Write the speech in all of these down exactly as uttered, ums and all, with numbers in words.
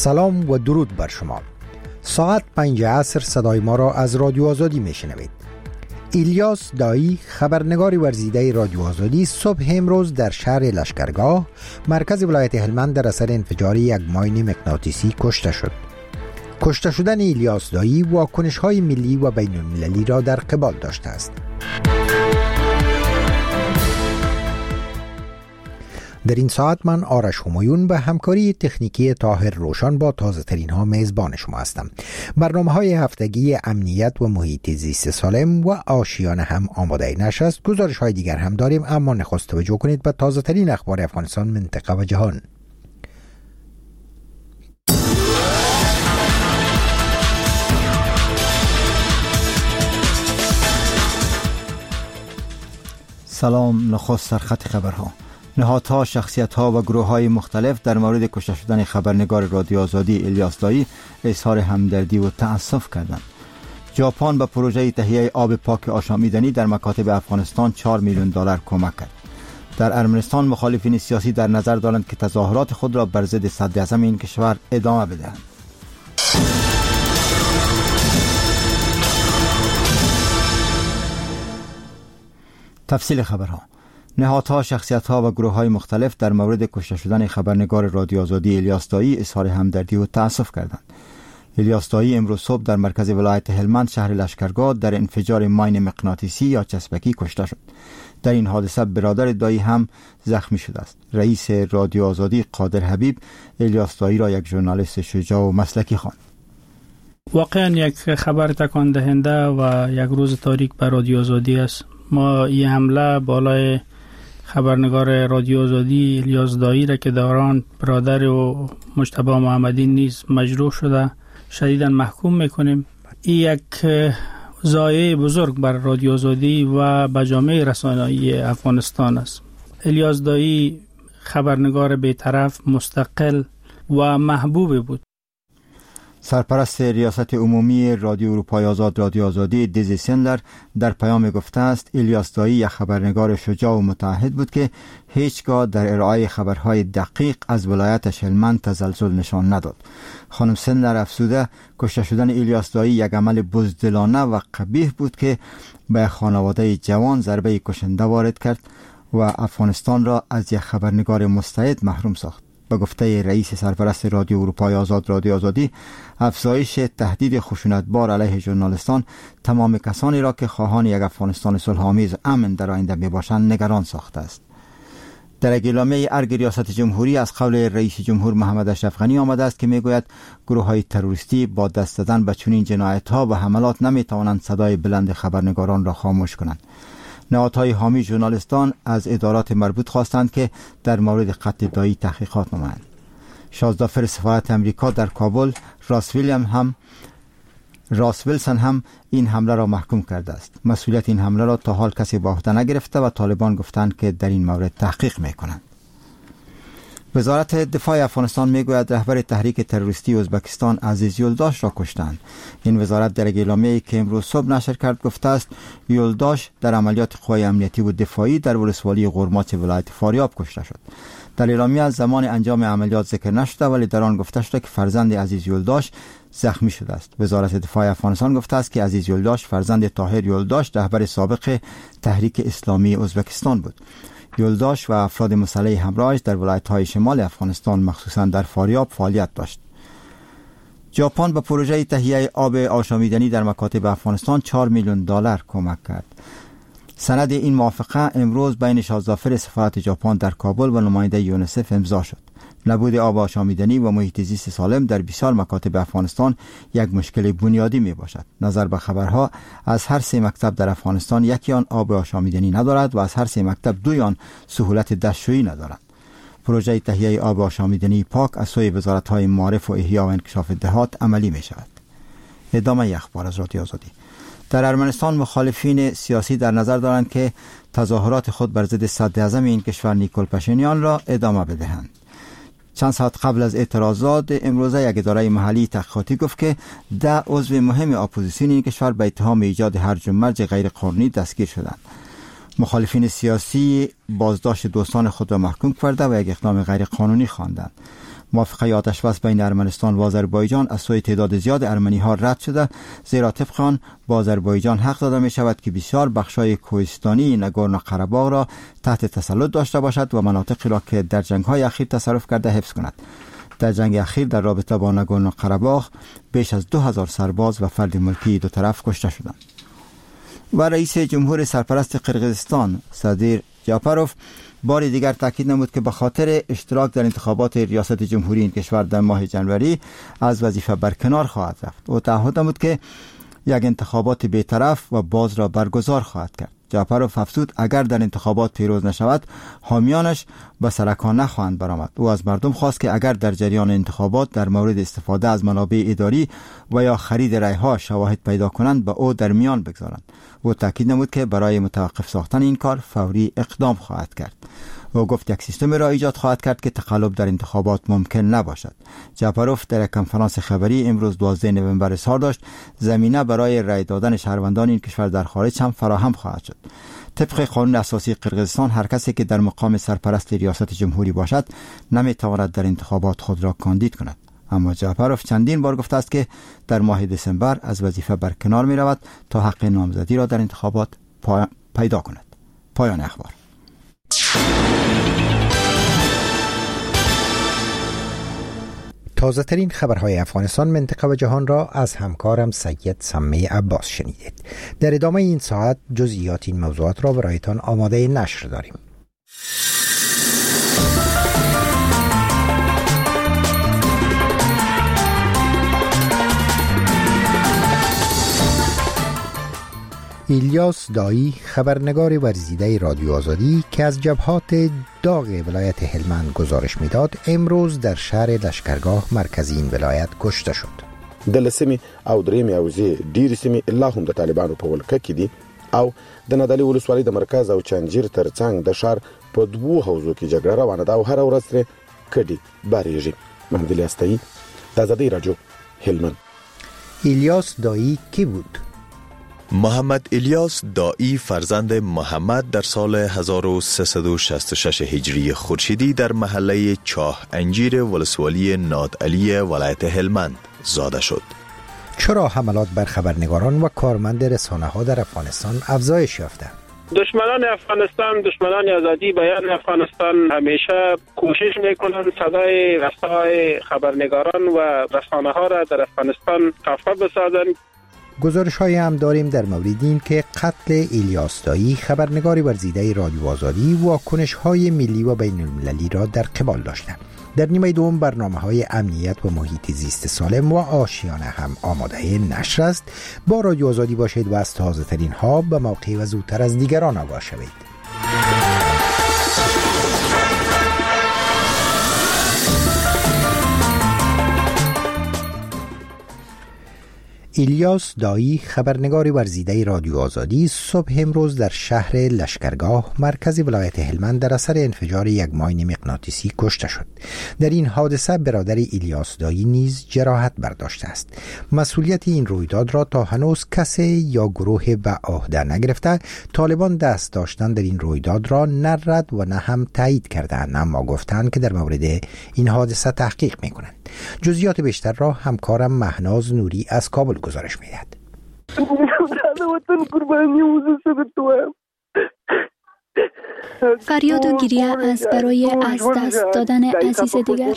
سلام و درود بر شما. ساعت پنج عصر صدای ما را از رادیو آزادی میشنوید. الیاس دایی، خبرنگار ورزیده رادیو آزادی، صبح امروز در شهر لشکرگاه مرکز ولایت هلمند در اثر انفجار یک ماین مغناطیسی کشته شد. کشته شدن الیاس دایی واکنش‌های ملی و بین المللی را در قبال داشته است. در این ساعت من آرش همایون به همکاری تکنیکی طاهر روشن با تازه ترین ها میزبان شما هستم. برنامه های هفتگی امنیت و محیط زیست سالم و آشیانه هم آماده نشست. گزارش های دیگر هم داریم، اما نخست توجه کنید به تازه ترین اخبار افغانستان، منطقه و جهان. سلام. نخست سرخط خبرها. نهادها، شخصیت‌ها و گروه‌های مختلف در مورد کشته شدن خبرنگار رادیو آزادی الیاس دایی اظهار همدردی و تأسف کردند. ژاپن به پروژه تهیه آب پاک آشامیدنی در مکاتب افغانستان چهار میلیون دلار کمک کرد. در ارمنستان مخالفین سیاسی در نظر دارند که تظاهرات خود را بر ضد صدراعظم این کشور ادامه بدهند. تفصیل خبرها. نهادها، شخصیت‌ها و گروه‌های مختلف در مورد کشته شدن خبرنگار رادیو آزادی الیاس دایی اظهار همدردی و تأسف کردند. الیاس دایی امروز صبح در مرکز ولایت هلمند شهر لشکرگاه در انفجار ماین مغناطیسی یا چسبکی کشته شد. در این حادثه برادر دایی هم زخمی شده است. رئیس رادیو آزادی قادر حبیب الیاس دایی را یک ژورنالیست شجاع و مسلکی خواند. واقعا یک خبر تکان دهنده و یک روز تاریک بر رادیو آزادی است. ما این حمله بالای خبرنگار رادیو آزادی الیاس دایی را که دوران برادر و مجتبی محمدی نیز مجروح شده شدیداً محکوم میکنیم. این یک ضایعه بزرگ بر رادیو آزادی و به جامعه رسانه‌ای افغانستان است. الیاس دایی خبرنگار بی‌طرف، مستقل و محبوب بود. سرپرست ریاست عمومی رادیو اروپای آزاد رادیو آزادی دیزی سندلر در پیام گفته است الیاس دایی یک خبرنگار شجاع و متعهد بود که هیچگاه در ارائه خبرهای دقیق از ولایتش هلمند تزلزل نشان نداد. خانم سندلر افزوده کشته شدن الیاس دایی یک عمل بزدلانه و قبیح بود که به خانواده جوان ضربه کشنده وارد کرد و افغانستان را از یک خبرنگار مستعد محروم ساخت. به گفته رئیس سرپرست رادیو اروپای آزاد رادیو آزادی، افزایش تهدید خشونتبار علیه ژورنالیستان تمام کسانی را که خواهان یک افغانستان صلح‌آمیز امن در آینده میباشند نگران ساخته است. در اعلامیه ارگ ریاست جمهوری از قول رئیس جمهور محمد اشرف غنی آمده است که میگوید گروه‌های تروریستی با دست زدن به چنین جنایت‌ها و حملات نمیتوانند صدای بلند خبرنگاران را خاموش کنند. نهادهای حامی ژورنالیستان از ادارات مربوط خواستند که در مورد قتل دایی تحقیقات نمایند. شازدافر سفارت امریکا در کابل راس ویلیام هم راس ویلسون هم این حمله را محکوم کرده است. مسئولیت این حمله را تا حال کسی به عهده نگرفته و طالبان گفتند که در این مورد تحقیق میکنند. وزارت دفاع افغانستان میگوید رهبر تحریک تروریستی ازبکستان عزیز یولداش را کشتند. این وزارت در اعلامیه‌ای که امروز صبح نشر کرد گفته است یولداش در عملیات قوای امنیتی و دفاعی در ولسوالی قرماچ ولایت فاریاب کشته شد. در اعلامیه از زمان انجام عملیات ذکر نشده ولی در آن گفته شده که فرزند عزیز یولداش زخمی شده است. وزارت دفاع افغانستان گفته است که عزیز یولداش فرزند طاهر یولداش رهبر سابق تحریک اسلامی ازبکستان بود. یولداش و افراد مسلح همراهش در ولایت‌های شمال افغانستان مخصوصاً در فاریاب فعالیت داشت. ژاپن به پروژه تهیه آب آشامیدنی در مکاتب افغانستان چهار میلیون دلار کمک کرد. سند این موافقه امروز بین شازدافر سفارت ژاپن در کابل و نماینده یونیسف امضا شد. نبود آب آشامیدنی و محیط زیست سالم در بسیار مکاتب افغانستان یک مشکل بنیادی می باشد. نظر به خبرها از هر سه مکتب در افغانستان یکی آن آب آشامیدنی ندارد و از هر سه مکتب دوی آن سهولت دستشویی ندارند. پروژه تهیه آب آشامیدنی پاک از سوی وزارت‌های معارف و احیا و انکشاف دهات عملی می شود. ادامه اخبار از رادیو آزادی. در ارمنستان مخالفین سیاسی در نظر دارند که تظاهرات خود بر ضد صدراعظم این کشور نیکول پاشینیان را ادامه بدهند. چند ساعت قبل از اعتراضات امروزه یک اداره محلی تحقیقاتی گفت که ده عضو مهم اپوزیسیون این کشور به اتهام ایجاد هرج و مرج غیر قانونی دستگیر شدند. مخالفین سیاسی بازداشت دوستان خود را محکوم کرده و یک اقدام غیر قانونی خواندند. موافقه آتش بس بین ارمنستان و آذربایجان از سوی تعداد زیاد ارمنی ها رد شده، زیرا طبق آن با آذربایجان حق داده می شود که بسیار بخشای کوهستانی ناگورنو قره‌باغ را تحت تسلط داشته باشد و مناطقی را که در جنگ های اخیر تصرف کرده حفظ کند. در جنگ اخیر در رابطه با ناگورنو قره‌باغ بیش از دو هزار سرباز و فرد ملکی دو طرف کشته شدند. و رئیس جمهور سرپرست قرقیزستان صادر جاپاروف بار دیگر تاکید نمود که به خاطر اشتراک در انتخابات ریاست جمهوری این کشور در ماه جنوری از وظیفه برکنار خواهد رفت. او تعهد نمود که یک انتخابات بی‌طرف و باز را برگزار خواهد کرد. جاپاروف افزود اگر در انتخابات پیروز نشود حامیانش به سرکان نخواهند برآمد. او از مردم خواست که اگر در جریان انتخابات در مورد استفاده از منابع اداری و یا خرید رای‌ها شواهد پیدا کنند به او در میان بگذارند. او تاکید نمود که برای متوقف ساختن این کار فوری اقدام خواهد کرد. او گفت یک سیستم را ایجاد خواهد کرد که تقلب در انتخابات ممکن نباشد. جاپاروف در یک کنفرانس خبری امروز دوازده نوامبر اظهار داشت زمینه برای رای دادن شهروندان این کشور در خارج هم فراهم خواهد شد. طبق قانون اساسی قرقیزستان هر کسی که در مقام سرپرست ریاست جمهوری باشد نمیتواند در انتخابات خود را کاندید کند. اما جاپاروف چندین بار گفته است که در ماه دسامبر از وظیفه برکنار می رود تا حق نامزدی را در انتخابات پا... پیدا کند. پایان اخبار. تازه ترین خبرهای افغانستان، منطقه و جهان را از همکارم سید سمی عباس شنیدید. در ادامه این ساعت جزئیات این موضوعات را برایتان آماده نشر داریم. ایلیاس دایی، خبرنگار ورزیده رادیو آزادی که از جبهات داغ ولایت هلمند گزارش میداد، امروز در شهر لشکرگاه مرکزی این ولایت کشته شد. د لسمې او درېمې حوزې ډېرې سیمې لا هم د طالبانو په ولکه کې دي او د نادعلي ولسوالۍ د مرکز او چنجیر ترڅنګ د ښار په دوو حوزو کې جګړه روانه ده او هره ورځ ترې کډې بارېږي. محمد الیاس دایی، د ازادۍ راډیو، هلمند. ایلیاس دایی کی بود؟ محمد الیاس دایی فرزند محمد در سال هزار و سیصد و شصت و شش هجری خورشیدی در محله چاه انجیر ولسوالی نادعلی ولایت هلمند زاده شد. چرا حملات بر خبرنگاران و کارمند رسانه ها در افغانستان افزایش یافته؟ دشمنان افغانستان، دشمنان آزادی بیان افغانستان همیشه کوشش میکنند صدای رسای خبرنگاران و رسانه ها را در افغانستان خفه بسازند. گزارش های هم داریم در مورد این که قتل ایلیاس دایی، خبرنگار ورزیده رادیو آزادی، واکنش های ملی و بین المللی را در قبال داشتند. در نیمه دوم برنامه های امنیت و محیط زیست سالم و آشیانه هم آماده نشر است. با رادیو آزادی باشید و از تازه ترین ها به موقع و زودتر از دیگران آگاه شوید. ایلیاس دایی، خبرنگار ورزیده رادیو آزادی، صبح امروز در شهر لشکرگاه مرکز ولایت هلمند در اثر انفجار یک ماین مغناطیسی کشته شد. در این حادثه برادر ایلیاس دایی نیز جراحت برداشته است. مسئولیت این رویداد را تا هنوز کسی یا گروه به عهده نگرفته. طالبان دست داشتن در این رویداد را نه رد و نه هم تایید کردند، اما گفتند که در مورد این حادثه تحقیق می‌کنند. جزئیات بیشتر را همکارم مهناز نوری از کابل گزارش می‌دهد. فریاد و گریه از برای از دست دادن عزیز دیگر.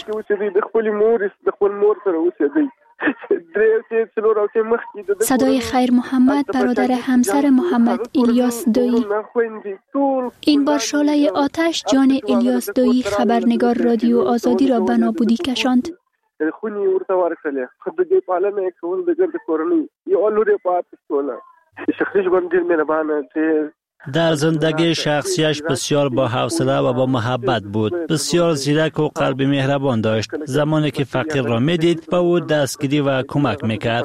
صدای خیر محمد، برادر همسر محمد الیاس دایی. این بار شعله آتش جان الیاس دایی، خبرنگار رادیو آزادی را به نابودی کشاند. خونی ورته ورکړلې خو د دې پالنه یې کول د ګرد کورنۍ یو لور یې پاتې شوله. شخصي ژوند ډېر مهربانه چې در زندگی شخصیش بسیار با حوصله و با محبت بود. بسیار زیرک و قلب مهربان داشت. زمانی که فقیر را میدید با او دستگیری و کمک میکرد.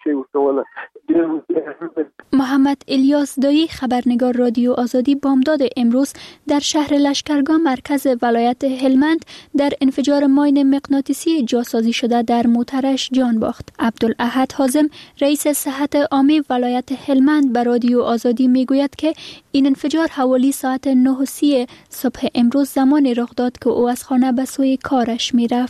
محمد الیاس دایی، خبرنگار رادیو آزادی، بامداد امروز در شهر لشکرگاه مرکز ولایت هلمند در انفجار ماین مغناطیسی جاسازی شده در موترش جان باخت. عبدالاحد حازم، رئیس صحت عامه ولایت هلمند، به رادیو آزادی میگوید که این انفجار حوالی ساعت نه و سی صبح امروز زمانی رخ داد که او از خانه به سوی کارش میرفت.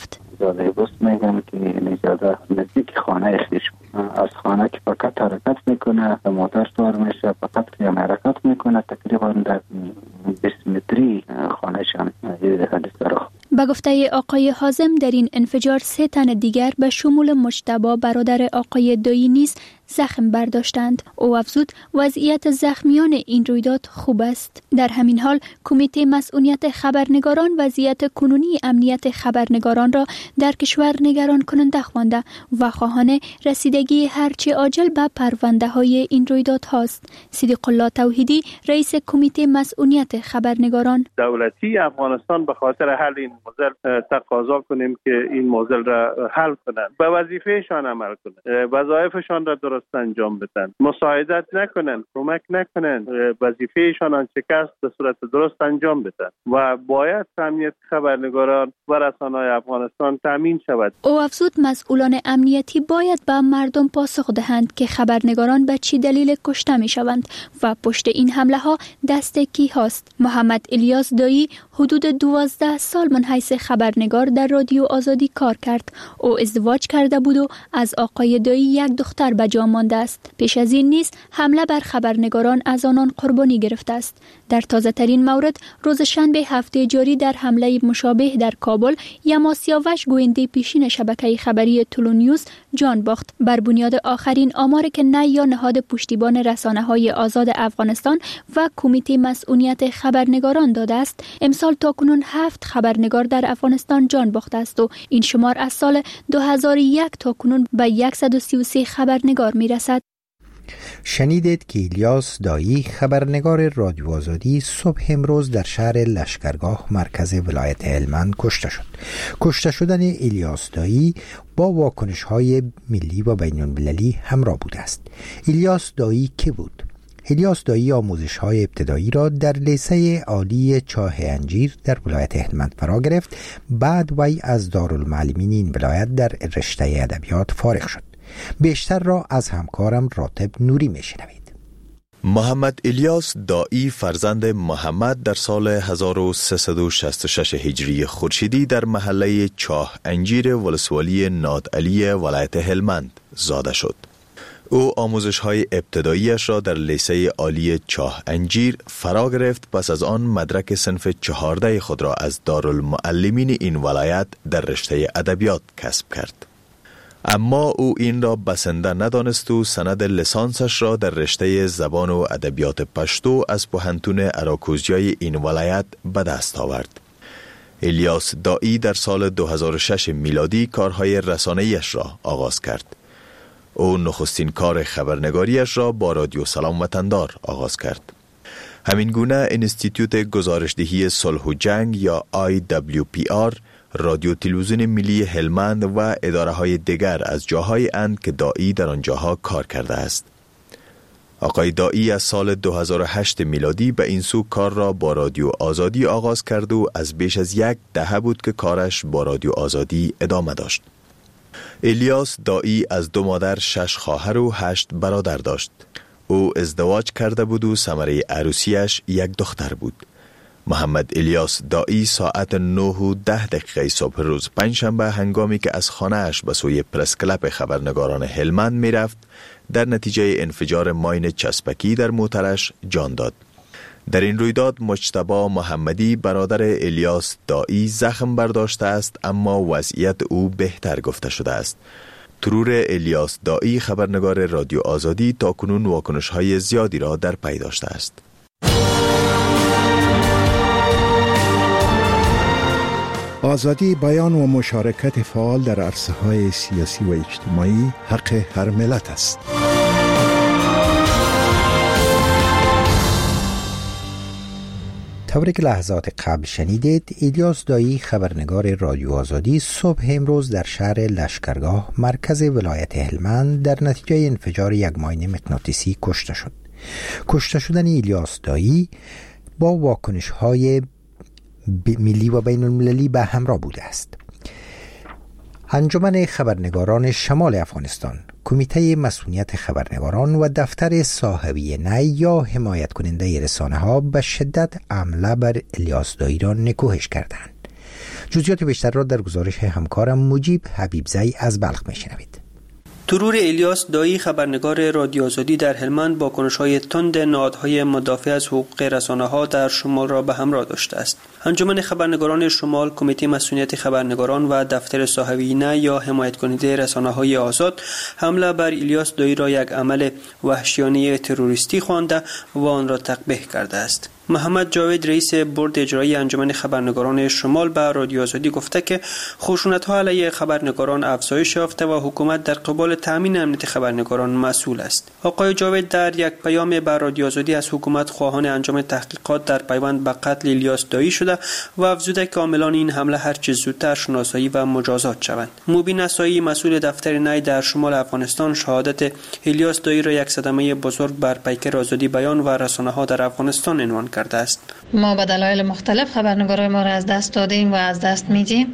زاده بست میگم که نجاده نزدیک خانه خیش از خانه که فقط حرکت میکنه موتر سوار میشه فقط که حرکت میکنه تقریبا در بیست متری خانهشان یه حدیث داره. به گفته آقای حازم در این انفجار سه تن دیگر به شمول مجتبی برادر آقای دایی نیز زخم برداشتند. او افزود وضعیت زخمیان این رویداد خوب است. در همین حال کمیته مسئولیت خبرنگاران وضعیت کنونی امنیت خبرنگاران را در کشور نگران کننده خوانده و خواهان رسیدگی هرچه عاجل به پرونده های این رویداد هاست. صدیق الله توحیدی رئیس کمیته مسئولیت خبرنگاران: دولتی افغانستان به خاطر حل این موضوع تقاضا کنیم که این موضوع را حل کنند، به وظیفهشان عمل کنند، وظایفشان را درست انجام بدن، مساعدت نکنن، کمک نکنن، وظیفهشان آنچه که است به صورت درست انجام بدن و باید امنیت خبرنگاران و رسانه‌های افغانستان تامین شود. او افزود مسئولان امنیتی باید به مردم پاسخ دهند که خبرنگاران به چی دلیل کشته می شوند و پشت این حمله ها دست کی هاست. محمد الیاس دایی حدود دوازده سال من حیث خبرنگار در رادیو آزادی کار کرد. او ازدواج کرده بود و از آقای دایی یک دختر به جا مانده است. پیش از این نیز حمله بر خبرنگاران از آنان قربانی گرفته است. در تازه ترین مورد روز شنبه هفته جاری در حمله مشابه در کابل یما سیاوش گوینده پیشین شبکه خبری تولو نیوز جان باخت. بر بنیاد آخرین آماری که نه یا نهاد پشتیبان رسانه‌های آزاد افغانستان و کمیته مسئولیت خبرنگاران داده است، امسال تاکنون هفت خبرنگار در افغانستان جان باخته است و این شمار از سال دو هزار و یک تاکنون به صد و سی و سه خبرنگار میرسد. شنیدید که الیاس دایی خبرنگار رادیو آزادی صبح امروز در شهر لشکرگاه مرکز ولایت هلمند کشته شد. کشته شدن الیاس دایی با واکنش‌های ملی و بین‌المللی همراه بوده است. الیاس دایی که بود؟ الیاس دایی آموزش‌های ابتدایی را در لیسه عالی چاه انجیر در ولایت هلمند فرا گرفت. بعد وی از دارالمعلمین این ولایت در رشته ادبیات فارغ شد. بیشتر را از همکارم راتب نوری میشنوید. محمد الیاس دایی فرزند محمد در سال هزار و سیصد و شصت و شش هجری خورشیدی در محله چاه انجیر ولسوالی نادعلی ولایت هلمند زاده شد. او آموزش‌های ابتداییش را در لیسه عالی چاه انجیر فرا گرفت. پس از آن مدرک صنف چهارده خود را از دارالمعلمین این ولایت در رشته ادبیات کسب کرد. اما او این را بسنده ندانست و سند لیسانسش را در رشته زبان و ادبیات پشتو از پوهنتون اراکوزیای این ولایت به دست آورد. الیاس دایی در سال دو هزار و شش میلادی کارهای رسانه‌ایش را آغاز کرد. او نخستین کار خبرنگاریش را با رادیو سلام وطندار آغاز کرد. همین گونه انستیتوت گزارشدهی صلح و جنگ یا آی دبلیو پی آر، رادیو تلویزیون ملی هلمند و اداره های دیگر از جاهای اند که دایی در آنجاها کار کرده است. آقای دایی از سال دو هزار و هشت میلادی به این سو کار را با رادیو آزادی آغاز کرد و از بیش از یک دهه بود که کارش با رادیو آزادی ادامه داشت. الیاس دایی از دو مادر شش خواهر و هشت برادر داشت. او ازدواج کرده بود و ثمره عروسیش یک دختر بود. محمد الیاس دایی ساعت نه و ده دقیقه صبح روز پنجشنبه هنگامی که از خانه‌اش به سوی پرس کلب خبرنگاران هلمند می رفت، در نتیجه انفجار ماین چسبکی در موترش جان داد. در این رویداد مجتبی محمدی برادر الیاس دایی زخم برداشته است، اما وضعیت او بهتر گفته شده است. ترور الیاس دایی خبرنگار رادیو آزادی تاکنون واکنش‌های زیادی را در پی داشته است. آزادی بیان و مشارکت فعال در عرصه‌های سیاسی و اجتماعی حق هر ملت است. طوری که لحظات قبل شنیدید، الیاس دایی خبرنگار رادیو آزادی صبح امروز در شهر لشکرگاه مرکز ولایت هلمند در نتیجه انفجار یک ماین مغناطیسی کشته شد. کشته شدن الیاس دایی با واکنش‌های ملی و بین المللی به همراه بوده است. انجمن خبرنگاران شمال افغانستان، کمیته مسئولیت خبرنگاران و دفتر صاحبی نی یا حمایت کننده رسانه ها به شدت حمله بر الیاس دایی را نکوهش کردند. جزئیات بیشتر را در گزارش همکارم مجیب حبیبزی از بلخ میشنوید. ترور الیاس دایی خبرنگار رادیو آزادی در هلمند با کنش‌های تند نهادهای مدافع از حقوق رسانه‌ها در شمال را به همراه داشته است. انجمن خبرنگاران شمال، کمیته مسئولیت خبرنگاران و دفتر صاحبینه یا حمایت کننده رسانه‌های آزاد حمله بر الیاس دایی را یک عمل وحشیانه تروریستی خوانده و آن را تقبیح کرده است. محمد جاوید رئیس بورد اجرایی انجمن خبرنگاران شمال به رادیو آزادی گفته که خشونت‌ها علیه خبرنگاران افزایش یافته و حکومت در قبال تامین امنیت خبرنگاران مسئول است. آقای جاوید در یک پیام به رادیو آزادی از حکومت خواهان انجام تحقیقات در پیوند به قتل الیاس دایی شده و افزوده که عاملان این حمله هر چه زودتر شناسایی و مجازات شوند. مبین نسایی مسئول دفتر نی در شمال افغانستان شهادت الیاس دایی را یک صدمه بزرگ بر پیکر آزادی بیان و رسانه‌ها در افغانستان عنوان کرده است. ما به دلایل مختلف خبرنگارای ما را از دست دادیم و از دست میدیم.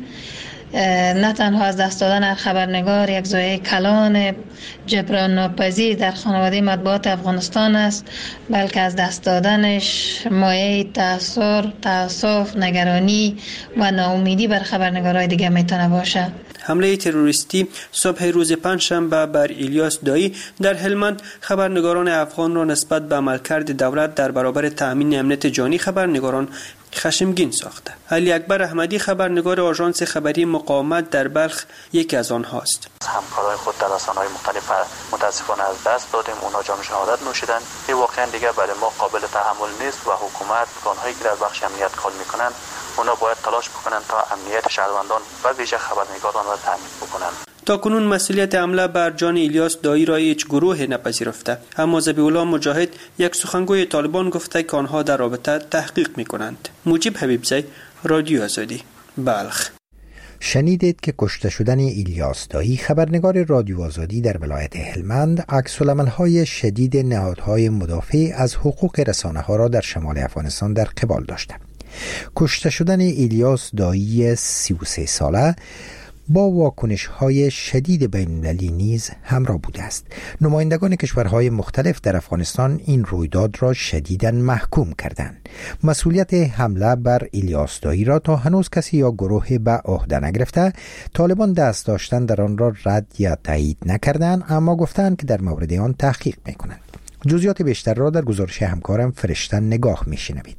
نه تنها از دست دادن هر خبرنگار یک زایه کلان جبران ناپذیر در خانواده مطبوعات افغانستان است، بلکه از دست دادنش مایه تأثیر، تأسف، نگرانی و ناامیدی بر خبرنگارای دیگه میتونه باشه. حمله تروریستی صبح روز پنجشنبه بر الیاس دایی در هلمند خبرنگاران افغان را نسبت به عملکرد دولت در برابر تأمین امنیت جانی خبرنگاران خشمگین ساخته. علی اکبر احمدی خبرنگار آژانس خبری مقاومت در بلخ یکی از آنهاست. همکارای خود در رسانه‌های مختلف متاسفانه از دست دادیم، اونا جام شهادت نوشیدن. این واقعا دیگه برای ما قابل تحمل نیست و حکومت آنهایی که در بخش امنیت کار میکنن اونا باید تلاش بکنن تا امنیت شهروندان و ویژه خبرنگاران را تامین بکنن. تا کنون مسئولیت حمله بر جان الیاس دایی را هیچ گروه نپذیرفته، اما ذبیح‌الله مجاهد یک سخنگوی طالبان گفته که آنها در رابطه تحقیق می‌کنند. مجیب حبیبزی، رادیو آزادی، بلخ. شنیدید که کشته شدن الیاس دایی خبرنگار رادیو آزادی در ولایت هلمند عکس‌العمل‌های شدید نهادهای مدافع از حقوق رسانه‌ها را در شمال افغانستان در قبال داشته. کشته شدن الیاس دایی سی و سه ساله با واکنش‌های شدید بین‌المللی نیز همراه بوده است. نمایندگان کشورهای مختلف در افغانستان این رویداد را شدیداً محکوم کردند. مسئولیت حمله بر الیاس دایی را تا هنوز کسی یا گروه به عهده نگرفته. طالبان دست داشتن در آن را رد یا تایید نکردند، اما گفتند که در مورد آن تحقیق می‌کنند. جزئیات بیشتر را در گزارش همکارم فرشته نگاه می‌شنوید.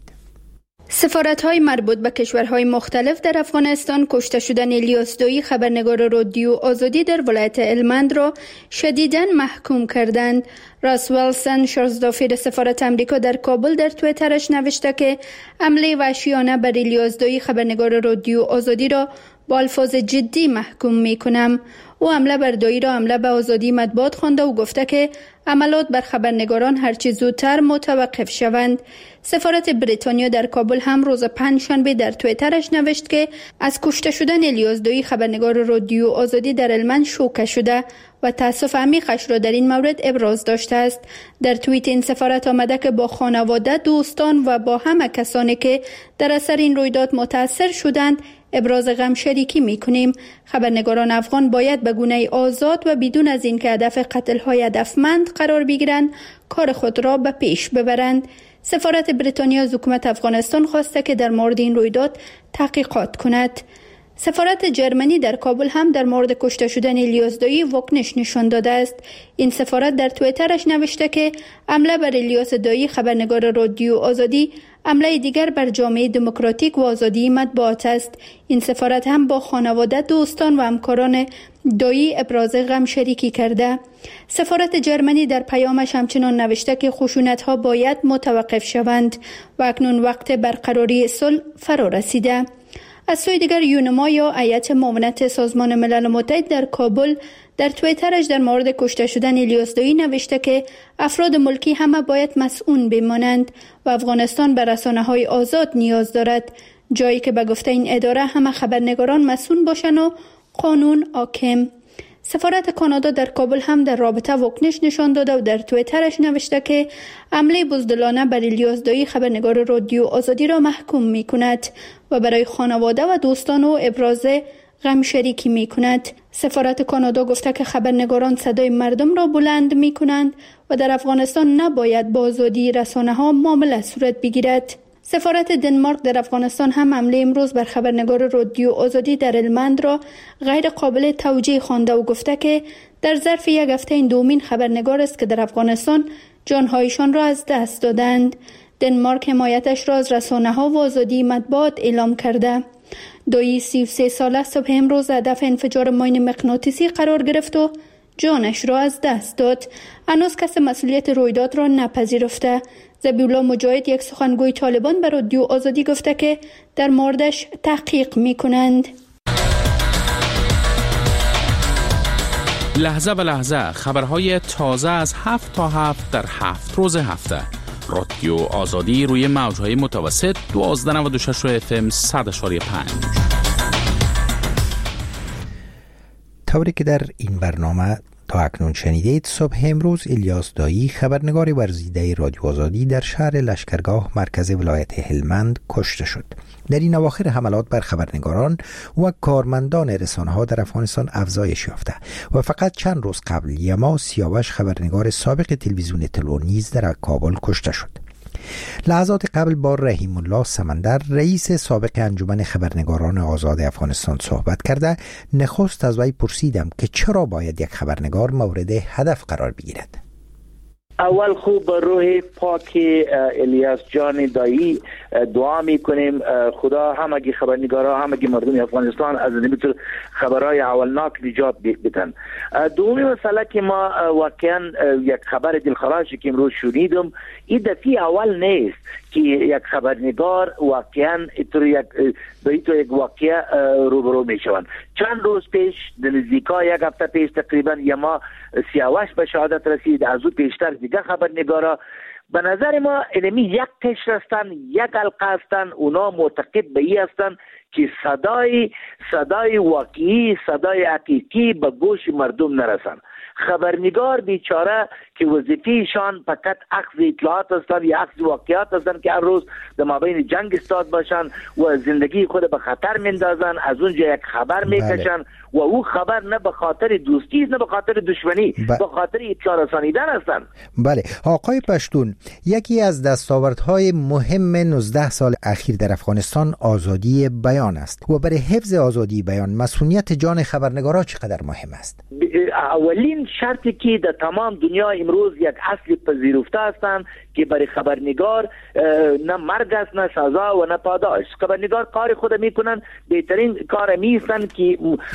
سفارت‌های مربوط به کشورهای مختلف در افغانستان کشته شدن الیاس دایی خبرنگار رادیو آزادی در ولایت هلمند را شدیداً محکوم کردند. راس ویلسون شازدافیر سفارت امریکا در کابل در توییترش نوشته که حمله وحشیانه بر الیاس دایی خبرنگار رادیو آزادی را با الفاظ جدی محکوم می‌کنم. او حمله بر دایی را حمله به آزادی مطبوعات خوانده و گفته که عملات بر خبرنگاران هرچه زودتر متوقف شوند. سفارت بریتانیا در کابل هم روز پنجشنبه در توییترش نوشت که از کشته شدن الیاس دایی خبرنگار رادیو آزادی در هلمند شوکه شده و تأسف عمیقش را در این مورد ابراز داشته است. در توییت این سفارت آمده که با خانواده، دوستان و با همه کسانی که در اثر این رویداد متاثر شدند ابراز غم شریکی می‌کنیم. خبرنگاران افغان باید به گونه آزاد و بدون از اینکه هدف قتل‌های هدفمند قرار بگیرند کار خود را به پیش ببرند. سفارت بریتانیا از حکومت افغانستان خواسته که در مورد این رویداد تحقیقات کند. سفارت جرمنی در کابل هم در مورد کشته شدن الیاس دایی واکنش نشان داده است. این سفارت در توییترش نوشته که حمله بر الیاس دایی خبرنگار رادیو آزادی حمله دیگر بر جامعه دموکراتیک و آزادی مطبوعات است. این سفارت هم با خانواده، دوستان و همکاران دایی ابراز غم شریکی کرده. سفارت جرمنی در پیامش همچنان نوشته که خشونت‌ها باید متوقف شوند و اکنون وقت برقراری صلح فرا رسیده. از سوی دیگر یونما یا هیئت معاونت سازمان ملل متحد در کابل در توییترش در مورد کشته شدن الیاس دایی نوشته که افراد ملکی همه باید مسئول بمانند و افغانستان به رسانه‌های آزاد نیاز دارد، جایی که به گفته این اداره همه خبرنگاران مسئول باشند و قانون حاکم. سفارت کانادا در کابل هم در رابطه واکنش نشان داده و در توییترش نوشته که حمله بزدلانه بر الیاس دایی خبرنگار رادیو آزادی را محکوم می کند و برای خانواده و دوستان او ابراز غم شریکی می کند. سفارت کانادا گفته که خبرنگاران صدای مردم را بلند می کنند و در افغانستان نباید با آزادی رسانه ها معامله صورت بگیرد. سفارت دنمارک در افغانستان هم حمله امروز بر خبرنگار رادیو آزادی در هلمند را غیر قابل توجیه خوانده و گفته که در ظرف یک هفته این دومین خبرنگار است که در افغانستان جانهایشان را از دست دادند. دنمارک حمایتش را از رسانه‌ها و آزادی مطبوعات اعلام کرده. دایی سی و سه ساله صبح امروز هدف انفجار ماین مغناطیسی قرار گرفت و جانش را از دست داد. هنوز کس مسئولیت رویداد را نپذیرفته. ذبیحالله مجاهد، یک سخنگوی طالبان، به رادیو آزادی گفته که در موردش تحقیق می‌کنند. لحظه به لحظه خبرهای تازه از هفت تا هفت در هفت روز هفته. رادیو آزادی روی موجهای متوسط دوازده و نود و شش اف ام صد و پنج. طوری که در این برنامه تا اکنون شنیدید، صبح امروز الیاس دایی، خبرنگار ورزیده رادیو آزادی، در شهر لشکرگاه مرکز ولایت هلمند کشته شد. در این اواخر حملات بر خبرنگاران و کارمندان رسانه‌ها در افغانستان افزایش یافته و فقط چند روز قبل یما سیاوش، خبرنگار سابق تلویزیون طلوع نیز در کابل کشته شد. لحظات قبل با رحیم الله سمندر، رئیس سابق انجمن خبرنگاران آزاد افغانستان صحبت کرده. نخست از وی پرسیدم که چرا باید یک خبرنگار مورد هدف قرار بگیرد. اول خوب روح پاک الیاس جان دایی دعا میکنیم خدا همگی خبرنگارا، همگی مردم افغانستان از این خبرهای اولناک نجات بدن. دومی مسئله که ما واقعا یک خبر دلخراشی که امروز شنیدم، این دفعه اول نیست که یک خبرنگار واقعا ایتر یک به ایتر یک واقعه روبرو میشوند. چند روز پیش، نزدیکا یک هفته پیش تقریبا، یما سیاوش به شهادت رسید. از او پیشتر دیگه خبرنگارا. به نظر ما اینمی یک قشر هستن، یک حلقه هستن. اونا معتقد به این هستن که صدای صدای واقعی، صدای حقیقی به گوش مردم نرسن. خبرنگار بیچاره که وظیفه‌شان فقط اخذ اطلاعات هستند یا اخذ واقعات هستند که هر روز در مابین جنگ استاد باشن و زندگی خود به خطر میندازن، از اونجا یک خبر میکشن و او خبر نه به خاطر دوستی نه به خاطر دشمنی، ب... به خاطر اطلاع رسانیدن هستند. بله آقای پشتون، یکی از دستاوردهای مهم نوزده سال اخیر در افغانستان آزادی بیان است و برای حفظ آزادی بیان مسئولیت جان خبرنگارا چقدر مهم است؟ اولین شرطی که در تمام دنیا امروز یک اصل پذیرفته هستند که برای خبرنگار نه مرگ است نه سزا و نه پاداش. خبرنگار کار خود میکنن، بهترین کار میستن که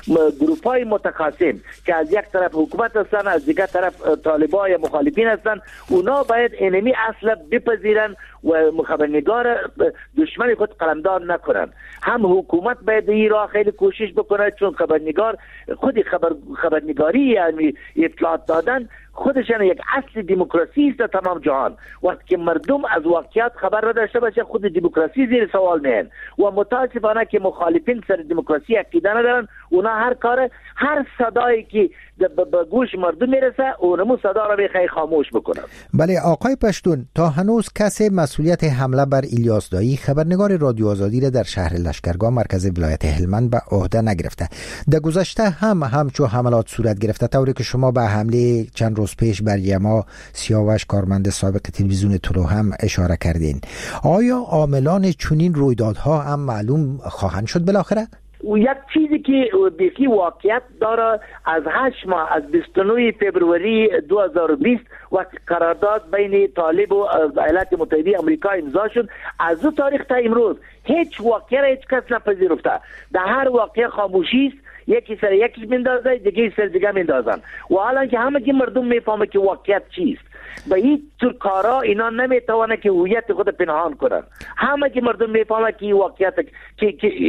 گروپای متخاصم که از یک طرف حکومت هستن، از دیگر طرف طالبان یا مخالفین هستن، اونا باید اینمی اصل بپذیرن و خبرنگار دشمن خود قلمداد نکنن. هم حکومت باید این را خیلی کوشش بکنه، چون خبرنگار خود خبر خبرنگاری یعنی اطلاعات دادن خودشان یک اصل دموکراسی است در تمام جهان. وقتی که مردم از واقعیت خبر را داشته باشه، خود دموکراسی زیر سوال میان و متاسفانه که مخالفین سر دموکراسی عقیده ندارن. اونا هر کار، هر صدایی که به گوش مردم میرسه اونمو صدا را بخیر خاموش بکنن. بله آقای پشتون، تا هنوز کسی مسئولیت حمله بر الیاس دایی، خبرنگار رادیو آزادی را در شهر لشکرگاه مرکز ولایت هلمند به عهده نگرفته. در گذشته هم همچو حملات صورت گرفته، طوری که شما به حمله چند روز پیش بر یما سیاوش، کارمند سابق تلویزیون طلوع هم اشاره کردین. آیا عاملان چنین رویدادها هم معلوم خواهند شد بالاخره؟ و یک چیزی که بیخی واقعیت داره، از هشت ماه از بیست و نه فوریه دو هزار و بیست وقتی قرارداد بین طالب و ایالات متحده آمریکا امضا شد، از اون تاریخ تا امروز هیچ واقعه را هیچ کس نپذیرفته. در هر واقعه خاموشی است، یکی سر یکی میندازه، دیگه سر دیگه میندازن و حالا که همه مردم میفهمه که واقعیت چیست. به هیچ طور کارا اینا نمیتوانه که هویت خود پنهان کنن. همه که مردم میفهمه که واقعیت که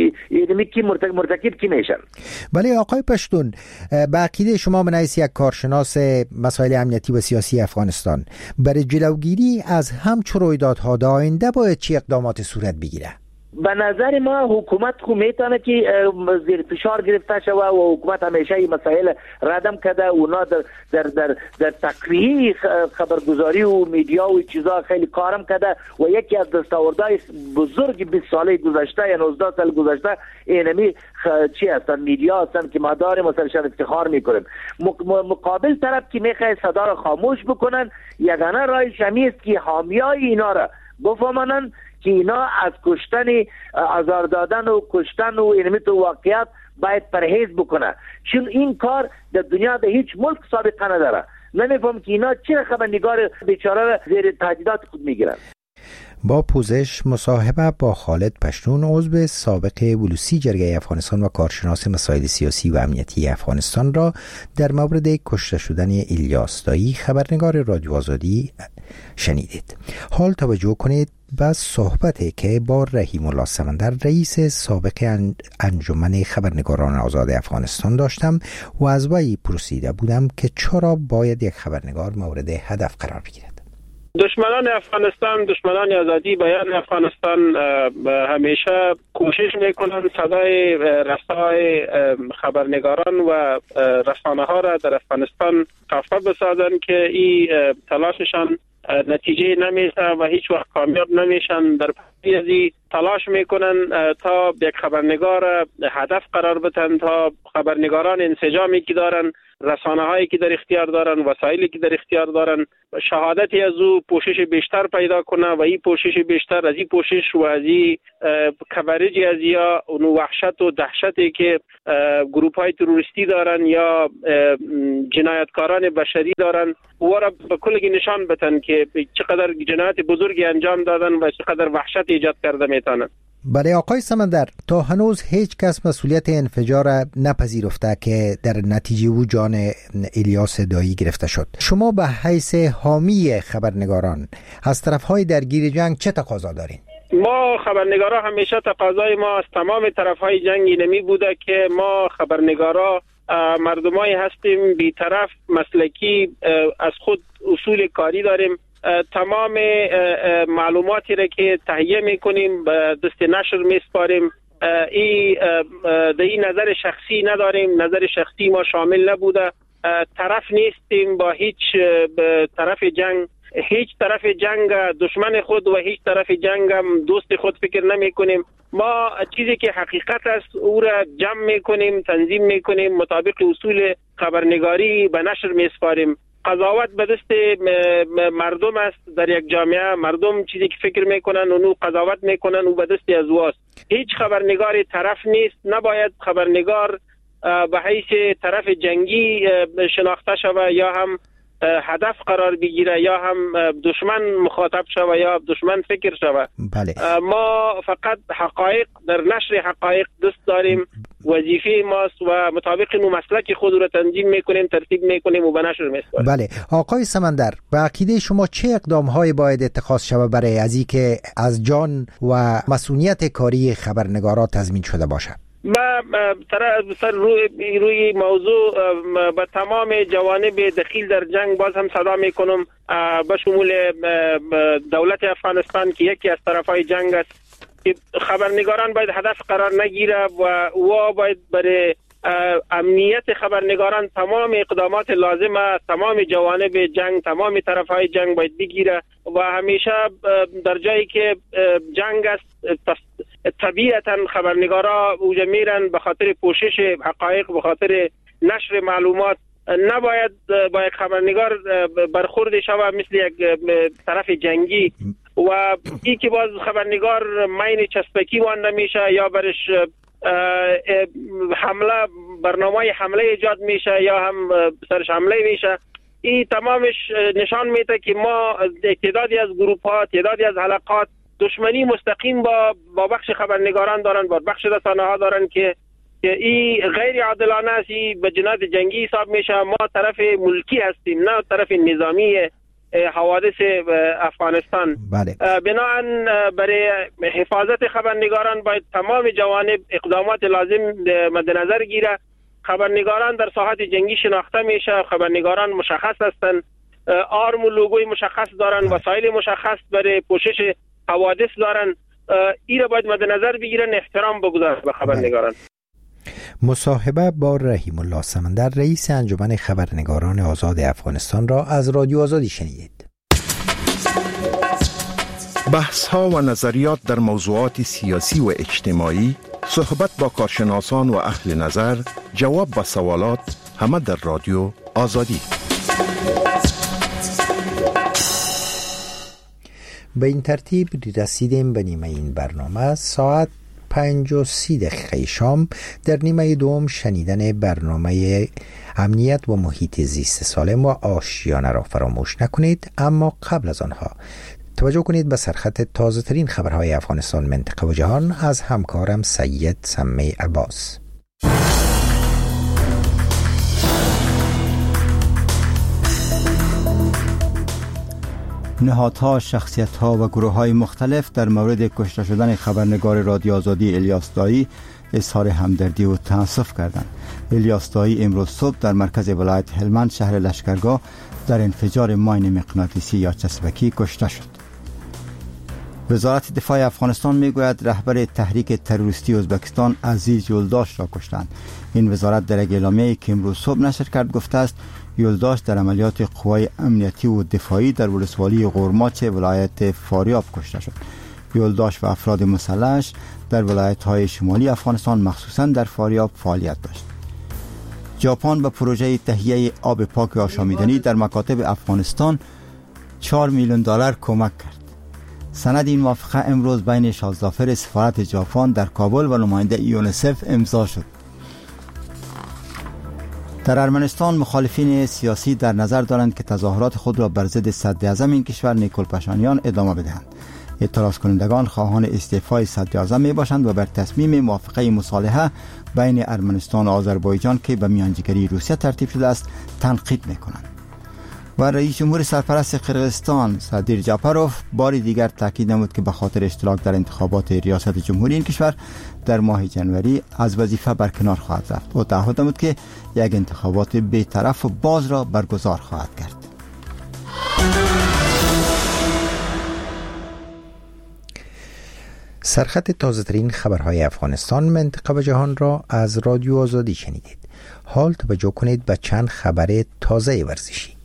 که کی مرتکب کی میشن. بله آقای پشتون، به عقیده شما من از یک کارشناس مسائل امنیتی و سیاسی افغانستان، برای جلوگیری از همچون رویدادها در آینده باید چه اقدامات صورت بگیره؟ به نظر ما حکومت خو میتونه که زیر فشار گرفته شوه و حکومت همیشه این مسائل ردم کرده. اونا در در در, در تقریه خبرگزاری و میدیا و چیزا خیلی کارم کرده و یکی از دستاوردهای بزرگ بیست ساله گذشته یا نوزده سال گذشته اینمی چی هستن؟ میدیا هستن که ما داریم مثلا افتخار میکنیم. مقابل طرف که میخواد صدا را خاموش بکنن، یگانه راه شمی است که حامیای اینا را بفهمانن که اینا از کشتن آزار دادن و کشتن و اینمی تو واقعیت باید پرهیز بکنه، چون این کار در دنیا در هیچ ملک سابقه نداره. نمیفهم که اینا چرا خبرنگار بیچاره زیر تهدیدات خود میگیرن. با پوزش مصاحبه با خالد پشتون، عضو سابق بلوسی جرگه افغانستان و کارشناس مسائل سیاسی و امنیتی افغانستان را در مورد کشته شدن الیاس دایی خبرنگار رادیو آزادی شنیدید. حال توجه کنید به صحبتی که با رحیم الله سمندر رئیس سابق انجمن خبرنگاران آزاد افغانستان داشتم و از وی پرسیده بودم که چرا باید یک خبرنگار مورد هدف قرار بگیرد. دشمنان افغانستان، دشمنان آزادی بیان افغانستان همیشه کوشش میکنند صدای رسای خبرنگاران و رسانه ها را در افغانستان خفه بسازند که این تلاششان نتیجه نمیشه و هیچ وقت کامیاب نمیشن. در پس تلاش میکنن تا یک خبرنگار هدف قرار بدن، تا خبرنگاران انسجامی که دارن، رسانه هایی که در اختیار دارن، وسایلی که در اختیار دارن، شهادتی از او پوشش بیشتر پیدا کنه و این پوشش بیشتر از این پوشش و از این کوریجی از یا اون وحشت و دهشتی که گروپ های تروریستی دارن یا جنایتکاران بشری دارن و را به کلگی نشان بدن که چقدر جنایت بزرگی انجام دادن و چقدر وحشت ایجاد کرده میتونن. بله آقای سمندر، تا هنوز هیچ کس مسئولیت انفجار نپذیرفته که در نتیجه او جان الیاس دایی گرفته شد. شما به حیث حامی خبرنگاران از طرفهای درگیر جنگ چه تقاضا دارین؟ ما خبرنگارا همیشه تقاضای ما از تمام طرفهای جنگ اینمی بوده که ما خبرنگارا مردمایی هستیم بی‌طرف، مسلکی، از خود اصول کاری داریم. تمام معلوماتی را که تهیه میکنیم به دست نشر میسپاریم. این در این نظر شخصی نداریم، نظر شخصی ما شامل نبوده. طرف نیستیم با هیچ طرف جنگ، هیچ طرف جنگ دشمن خود و هیچ طرف جنگ هم دوست خود فکر نمی کنیم. ما چیزی که حقیقت است او را جمع میکنیم، تنظیم میکنیم، مطابق اصول خبرنگاری به نشر میسپاریم. قضاوت به دست مردم است. در یک جامعه مردم چیزی که فکر میکنن اونو قضاوت میکنن و به دست از واست. هیچ خبرنگاری طرف نیست. نباید خبرنگار به حیث طرف جنگی شناخته شود یا هم هدف قرار بگیره یا هم دشمن مخاطب شود یا دشمن فکر شود. بله. ما فقط حقایق در نشر حقایق دست داریم، وظیفه ماست و مطابق نو مسلک خود رو تنظیم میکنیم، ترتیب میکنیم و به نشر میسپاریم. بله آقای سمندر، به عقیده شما چه اقدام های باید اتخاذ شود برای از اینکه از جان و مسئولیت کاری خبرنگارا تضمین شده باشد؟ ما سر روی, روی موضوع به تمام جوانب دخیل در جنگ باز هم صدا میکنم، به شمول دولت افغانستان که یکی از طرفای جنگ است، که خبرنگاران باید هدف قرار نگیره و او باید برای امنیت خبرنگاران تمام اقدامات لازمه، تمام جوانب جنگ، تمام طرفهای جنگ باید بگیره و همیشه در جایی که جنگ است طبیعتا خبرنگارا اوجه میرن به خاطر پوشش حقایق، به خاطر نشر معلومات. نباید با یک خبرنگار برخورد شود مثل یک طرف جنگی و این که باز خبرنگار مین چسبکی وانده میشه یا برش حمله برنامه حمله ایجاد میشه یا هم سرش حمله میشه. این تمامش نشان میده که ما تعدادی از گروپ ها، تعدادی از حلقات دشمنی مستقیم با با بخش خبرنگاران دارن، با بخش رسانه ها دارن که این غیر عادلانه است، به جنایت جنگی حساب میشه. ما طرف ملکی هستیم نه طرف نظامی حوادث افغانستان. بله. بنابراین برای حفاظت خبرنگاران باید تمام جوانب اقدامات لازم مد نظر گیره. خبرنگاران در ساحت جنگی شناخته میشه، خبرنگاران مشخص هستند، آرم و لوگوی مشخص دارن، وسایل مشخص برای پوشش حوادث دارن. این را باید مد نظر بگیرن، احترام بگذارن به خبرنگاران. مصاحبه با رحیم الله سمندر رئیس انجمن خبرنگاران آزاد افغانستان را از رادیو آزادی شنیدید. بحث ها و نظریات در موضوعات سیاسی و اجتماعی، صحبت با کارشناسان و اهل نظر، جواب به سوالات، همه در رادیو آزادی. به این ترتیب رسیدیم به نیمه این برنامه. ساعت پنج و سی دقیقه شام در نیمه دوم شنیدن برنامه امنیت و محیط زیست سالم و آشیانه را فراموش نکنید. اما قبل از آنها توجه کنید به سرخط تازه ترین خبرهای افغانستان، منطقه و جهان از همکارم سید سمی عباس. نهادها، شخصیت‌ها و گروه‌های مختلف در مورد کشته شدن خبرنگار رادیو آزادی الیاس دایی اظهار همدردی و تأسف کردند. الیاس دایی امروز صبح در مرکز ولایت هلمند شهر لشکرگاه در انفجار ماین مغناطیسی یا چسبکی کشته شد. وزارت دفاع افغانستان میگوید رهبر تحریک تروریستی ازبکستان عزیز یولداش را کشتند. این وزارت در یک اعلامیه‌ای که امروز صبح نشر کرد گفته است یولداش در عملیات قوای امنیتی و دفاعی در ولسوالی غورماچ ولایت فاریاب کشته شد. یولداش و افراد مسلحش در ولایت‌های شمالی افغانستان مخصوصاً در فاریاب فعالیت داشت. ژاپن به پروژه تهیه آب پاک آشامیدنی در مکاتب افغانستان چهار میلیون دلار کمک کرد. سند این موافقه امروز بین شازدافر سفارت ژاپن در کابل و نماینده یونیسف امضا شد. در ارمنستان مخالفین سیاسی در نظر دارند که تظاهرات خود را بر ضد صدراعظم این کشور نیکول پاشانیان ادامه بدهند. اعتراض کنندگان خواهان استعفای صدراعظم می باشند و بر تصمیم موافقه مصالحه بین ارمنستان و آذربایجان که به میانجیگری روسیه ترتیب شده است تنقید می کنند. و رئیس جمهور سرپرست قرقیزستان سادیر جاپاروف بار دیگر تاکید نمود که به خاطر اشتراک در انتخابات ریاست جمهوری این کشور در ماه جنوری از وظیفه برکنار خواهد رفت و تعهد نمود که یک انتخابات بی‌طرف و باز را برگزار خواهد کرد. سرخط تازه ترین خبرهای افغانستان، منطقه و جهان را از رادیو آزادی شنیدید. حال توجه کنید به چند خبر تازه ورزشی.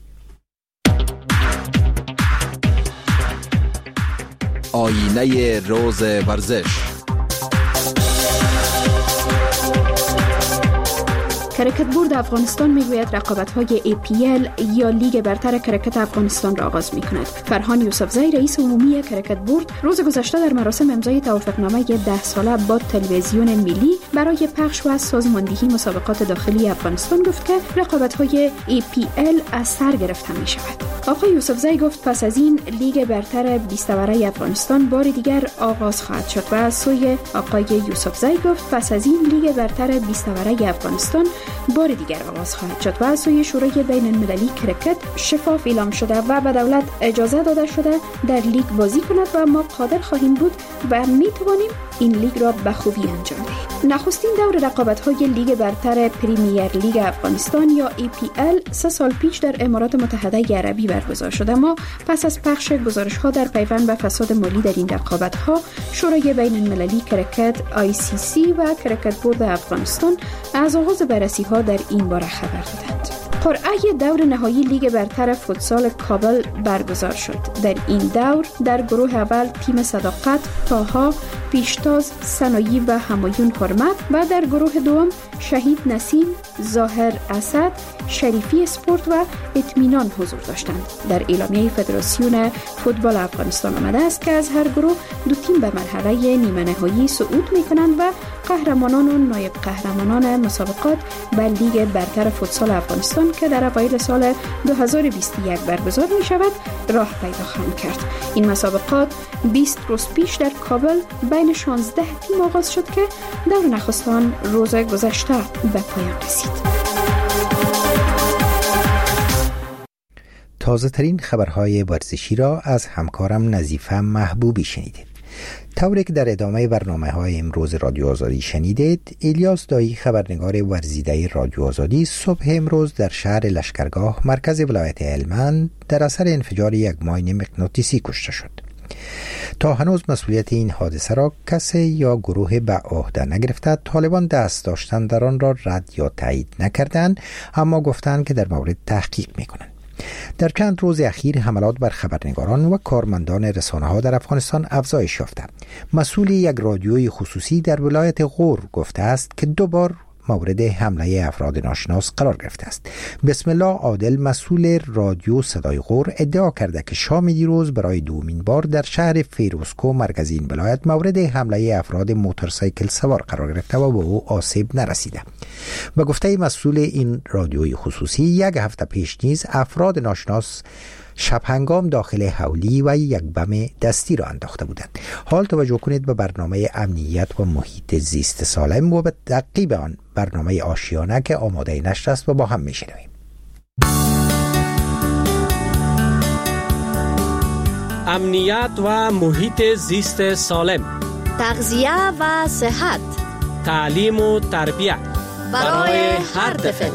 آینه روز ورزش. کرکت بورد افغانستان میگوید رقابت‌های ای پی ال یا لیگ برتر کرکت افغانستان را آغاز می‌کند. فرهان یوسفزئی رئیس عمومی کرکت بورد روز گذشته در مراسم امضای توافقنامه ده ساله با تلویزیون ملی برای پخش و سازماندهی مسابقات داخلی افغانستان گفت که رقابت‌های ای پی ال از سر گرفته می‌شود. آقای یوسفزئی گفت پس از این لیگ برتر بیست اوره افغانستان بار دیگر آغاز خواهد شد و از سوی آقای یوسفزئی گفت پس از این لیگ برتر بیست اوره افغانستان بار دیگر آغاز خواهد شد و از سوی شورای بین المللی کرکت شفاف اعلام شده و به دولت اجازه داده شده در لیگ بازی کند و ما قادر خواهیم بود و می توانیم این لیگ را به خوبی انجام دهیم. نخستین دور رقابت‌های لیگ برتر پریمیر لیگ افغانستان یا ای پی ال سه سال پیش در امارات متحده عربی برگزار شد، اما پس از پخش گزارش‌ها در پیوند به فساد مالی در این رقابت‌ها شورای بین المللی کرکت آی سی سی و کرکت بورد افغانستان از آغاز بررسی‌ها در این باره خبر دادند. قرعه دور نهایی لیگ برتر فوتسال کابل برگزار شد. در این دور در گروه اول تیم صداقت، طاها، پیشتاز، سنایی و همایون حرمت و در گروه دوم شهید نسیم، ظاهر اسد، شریفی اسپورت و اطمینان حضور داشتند. در اعلامیه فدراسیون فوتبال افغانستان آمده است که از هر گروه دو تیم به مرحله نیمه نهایی صعود می‌کنند و قهرمانان و نایب قهرمانان مسابقات به لیگ برتر فوتسال افغانستان که در اوایل سال دو هزار و بیست و یک برگزار می شود راه پیدا خواهند کرد. این مسابقات بیست روز پیش در کابل بین شانزده تیم آغاز شد که دور نخستان روز گذشته به پایان رسید. تازه ترین خبرهای ورزشی را از همکارم نظیفه محبوبی شنیدید. طوری که در ادامه برنامه های امروز رادیو آزادی شنیدید، الیاس دایی خبرنگار ورزیده رادیو آزادی صبح امروز در شهر لشکرگاه مرکز ولایت هلمند در اثر انفجار یک ماین مغناطیسی کشته شد. تا هنوز مسئولیت این حادثه را کسی یا گروه به عهده نگرفته. طالبان دست داشتن در آن را رد یا تایید نکردند، اما گفتند که در مورد تحقیق میکنند. در چند روز اخیر حملات بر خبرنگاران و کارمندان رسانه‌ها در افغانستان افزایش یافته. مسئول یک رادیوی خصوصی در ولایت غور گفته است که دو بار مورد حمله افراد ناشناس قرار گرفته است. بسم الله عادل مسئول رادیو صدای غور ادعا کرده که شام دیروز برای دومین بار در شهر فیروزکوه مرکز این ولایت مورد حمله افراد موتورسایکل سوار قرار گرفته و به او آسیب نرسیده. به گفته مسئول این رادیوی خصوصی، یک هفته پیش نیز افراد ناشناس شب هنگام داخل حولی و یک بم دستی را انداخته بودند. حال توجه کنید به برنامه امنیت و محیط زیست سالم و به تعقیب آن برنامه آشیانه که آماده نشر است و با هم میشنویم. امنیت و محیط زیست سالم، تغذیه و صحت، تعلیم و تربیت برای هر طفل.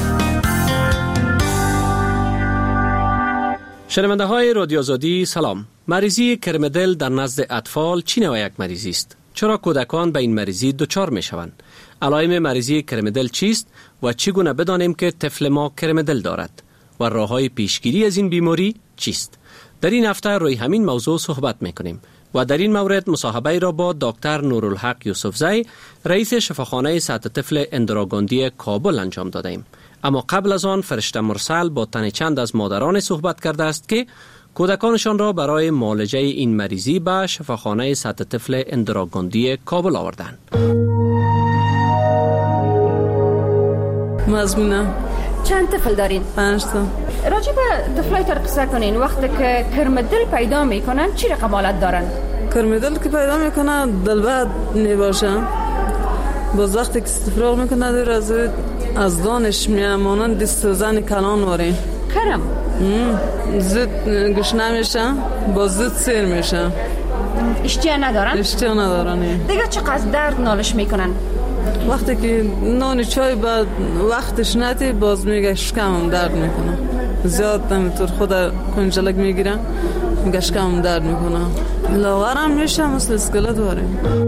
شنونده های رادیو آزادی سلام. مریضی کرمدل در نزد اطفال چی نوع یک مریضی است؟ چرا کودکان به این مریضی دچار می شوند؟ علائم مریضی کرمدل چیست و چگونه بدانیم که طفل ما کرمدل دارد و راه‌های پیشگیری از این بیماری چیست؟ در این هفته روی همین موضوع صحبت میکنیم و در این مورد مصاحبه را با دکتر نورالحق یوسفزی، رئیس شفاخانه سطح طفل اندراگاندی کابل انجام دادیم. اما قبل از آن فرشته مرسل با تن چند از مادران صحبت کرده است که کودکانشان را برای معالجه این مریضی به شفاخانه سطح طفل اندراگاندی کابل آوردند. مزمونه چند طفل دارین؟ پنج تا. راجع به طفلایتان قصه کنین. وقتی که کرمدل پیدا میکنن چی رقم حالت دارن؟ کرمدل که پیدا میکنن دل بد میباشه. باز وقتی که استفراغ میکنه دور از از دانش میمانند دست زن کلان واره. کرم؟ زد گشنه میشه، باز زد سیر میشه. اشتیا ندارن؟ اشتیا ندارن. دیگه چقدر درد نالش میکنن؟ وقتی که نان چای بعد وقتش نتی باز میگه شکمم درد میکنه. زیاد نمیتور خود کنجلک میگیره، میگه شکمم درد میکنه. لاغرم میشه، مثل اسکلت واره.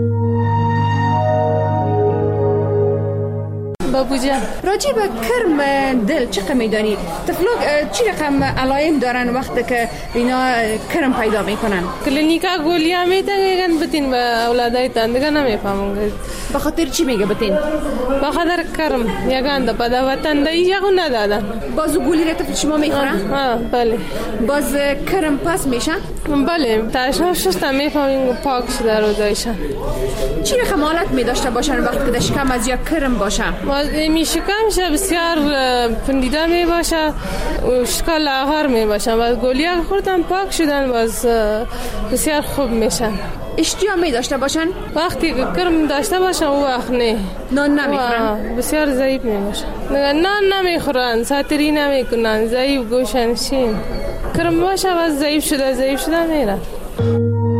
بابوجا راجع به کرم دل چه میدانی؟ طفلوک چی رقم علائم دارن وقتی که اینا کرم پیدا میکنن؟ کلینیکا گولیا میدن بتین به اولادایتان دیگه نمیفهمم. به خاطر چی میگه بتین؟ به خاطر کرم یگان د پدا وطن دی یگو ندادن. باز گولی را طفل شما میخوره؟ ها بله. باز کرم پاس میشه؟ بله. تاشو شستا میفهمیم پاک شده رو دایشن. چی رقم حالت میداشته باشن وقتی که دشکم از یا کرم باشه؟ میشکم شه بسیار پندیده می باشه و شکل آهار می باشه و گولیا خوردن پاک شدن باز بسیار خوب میشن. اشتیا می داشته باشن؟ وقتی کرم داشته باشن او وقت نه. نان نمیخورن؟ بسیار ضعیف می باشن. نان نمیخورن، ساتری نمیکنن، ضعیف گوشنشین. کرم باشه باز ضعیف شده ضعیف شده میره.